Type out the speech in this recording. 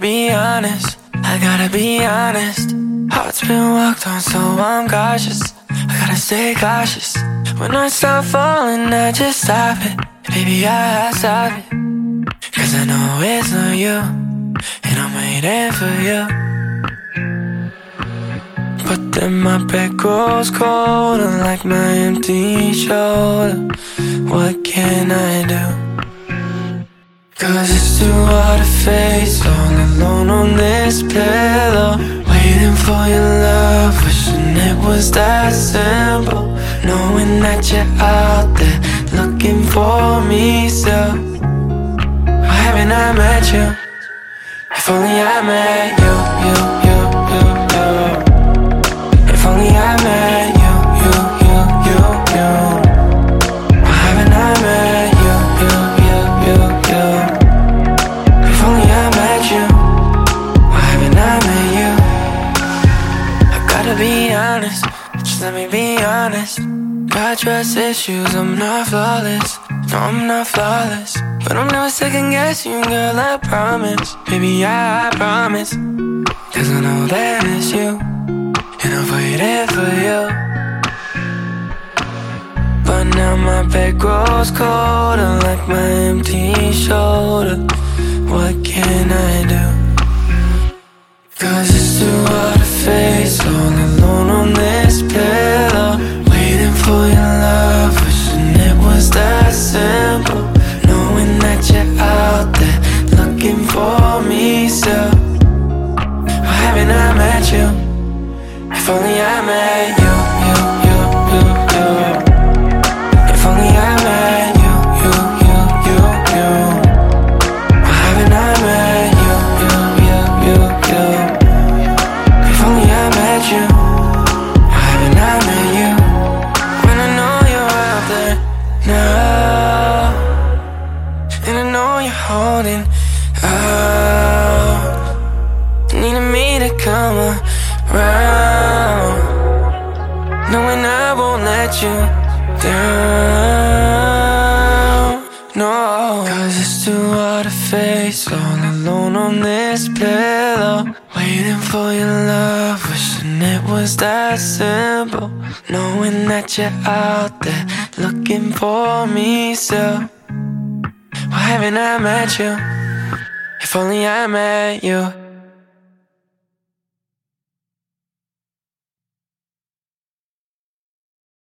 be honest, I gotta be honest. Heart's been walked on, so I'm cautious. I gotta stay cautious. When I start falling, I just stop it. Baby, I stop it. Cause I know it's not you, and I'm waiting for you. But then my bed grows colder, like my empty shoulder. What can I do? Cause it's too hard to face, all alone on this pillow, waiting for your love, wishing it was that simple. Knowing that you're out there, looking for me still. Why haven't I met you? If only I met you, you. If only I met you. Why haven't I met you? If only I met you. Why haven't I met you? I gotta be honest, just let me be honest. Got trust issues, I'm not flawless. No, I'm not flawless, but I'm never second guessing, girl, I promise. Baby, I promise. Cause I know that it's you, and I've waited for you. But now my bed grows colder, like my empty shoulder. What can I do? Cause it's too hard to face, all alone on this pillow, waiting for your love, wishing it was that simple. Knowing that you're out there, looking for me still. Why haven't I met you? If only I met you. If only I met you. Why haven't I met you? If only I met you. Why haven't I met you? When I know you're out there now, and I know you're holding out, needing me to come around, knowing I won't let you down, no. Cause it's too hard to face, all alone on this pillow, waiting for your love, wishing it was that simple. Knowing that you're out there, looking for me still. Why haven't I met you? If only I met you.